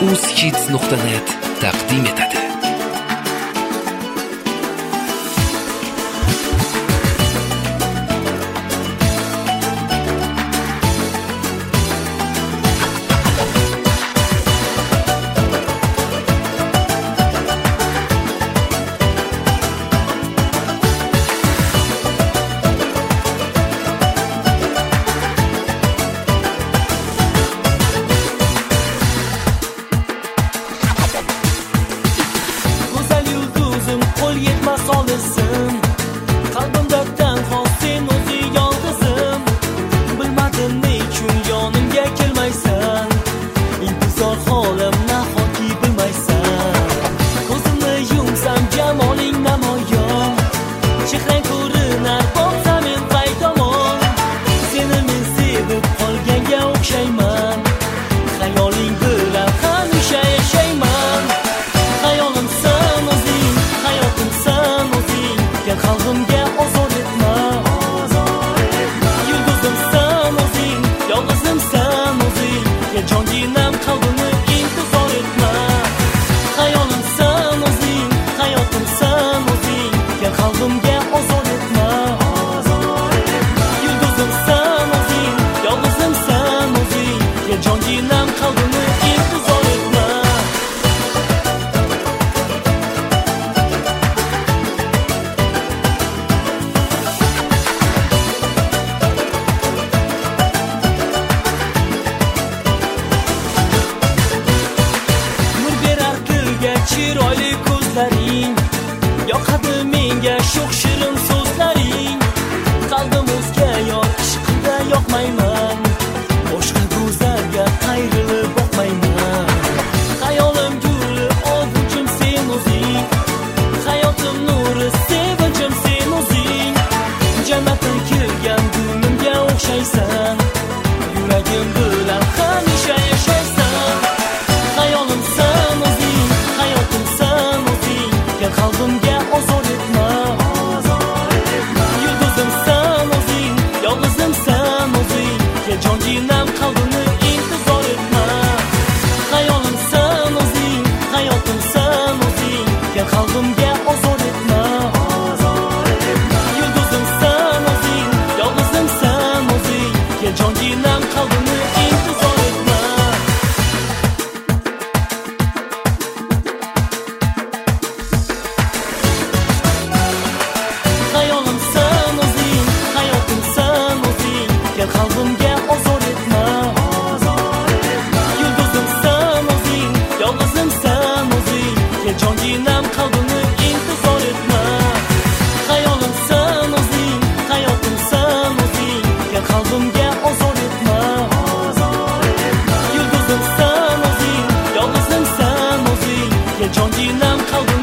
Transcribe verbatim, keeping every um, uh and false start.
uzkids nuqta net taqdim etadi. Chiroyli ko'zlaring yoqadi menga sho'x shirin so'zlaring, qalbimizga yor ishqida yoqmayman, boshqa go'zalga qayrilib boqmayman. Hayolim guli ovunchim sen o'zing, hayotim nuri sevinchim sen o'zing, jannatdan kelgan gullimga o'xshaysan, yuragim bilan hamisha yashaysan. Hayolim sen o'zing, qalbimga ozor etma, yulduzim sen o'zing, yolg'izim sen o'zing, kel jonginam qalbimni intizor etma. Hayolim sen o'zing, hayotim sen o'zing, kel qalbimga ozor etma, yulduzim sen o'zing, yolg'izim sen o'zing, kel jonginam qalbimni intizor etma. Qalbimga ozor etma, yulduzim sen o'zing, yolg'izim sen o'zing, kel jonginam qalbimni intizor etma. Hayolim sen o'zing, hayotim sen o'zing, kel qalbimga ozor etma, yulduzim sen o'zing, yolg'izim sen o'zing, kel jonginam qalbimni